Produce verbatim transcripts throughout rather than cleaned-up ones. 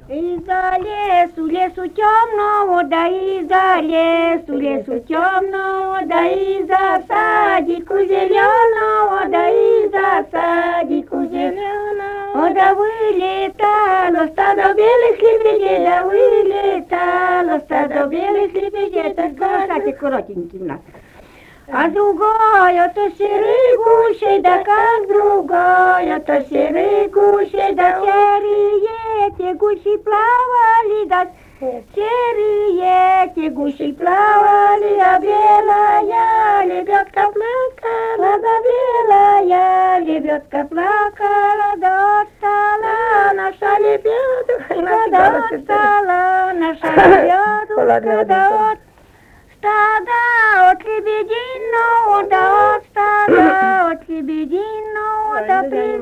Из-за лесу, лесу темного, да из-за лесу, лесу темного, да из-за садику зеленого, да из-за садику зеленого, да вылетало стадо белых лебедей, да вылетало стадо белых лебедей. Это, кстати, коротенький у нас. А другая то серый гусей, да как другая то серый гусей, да серые те гуси плавали, да серые те гуси плавали, а белая лебедка плакала, да белая лебедка плакала, да отстала наша лебедушка, да отстала наша лебедушка, да от стада от лебединого, да от стада от лебединого, да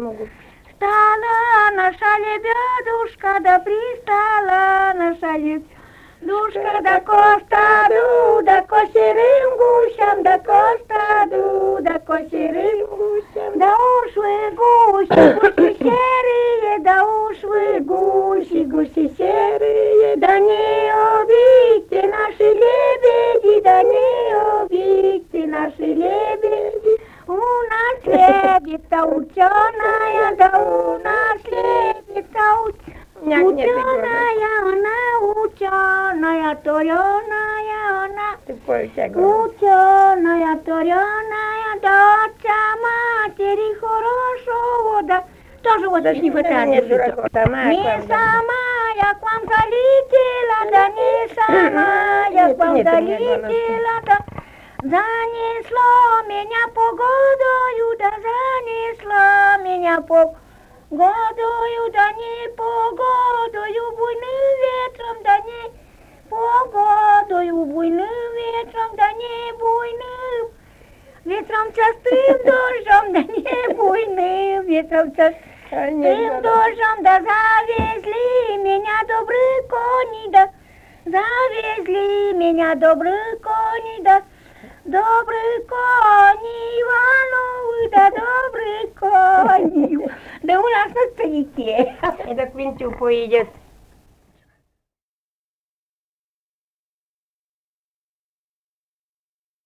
пристала наша лебедушка, да пристала наша лебедушка, да ко стаду, да ко серым гусям, да ко стаду, да ко серым гусям, да уж вы гуси, гуси серые, да уж вы гуси, гуси серые, да не убейте наши лебеди, да не убейте наши лебеди. У нас лебедка ученая, да у нас лебедка ученая, она ученая, тореная, она ученая, тореная, да отца матери хорошего, да тоже вот не хватает. Не сама я к вам залетела, да не сама я к вам залетела, да занесло меня погодою, да занесло меня погодою, да не погодою, буйным ветром, да не погодою, буйным ветром, да не буйным ветром частым дождем, да не буйным ветром частым дождем, да завезли меня добрые кони, да завезли меня добрые кони, да добрые кони Ивановы, да добрые кони. Да у нас на старике. Это к винту поедет.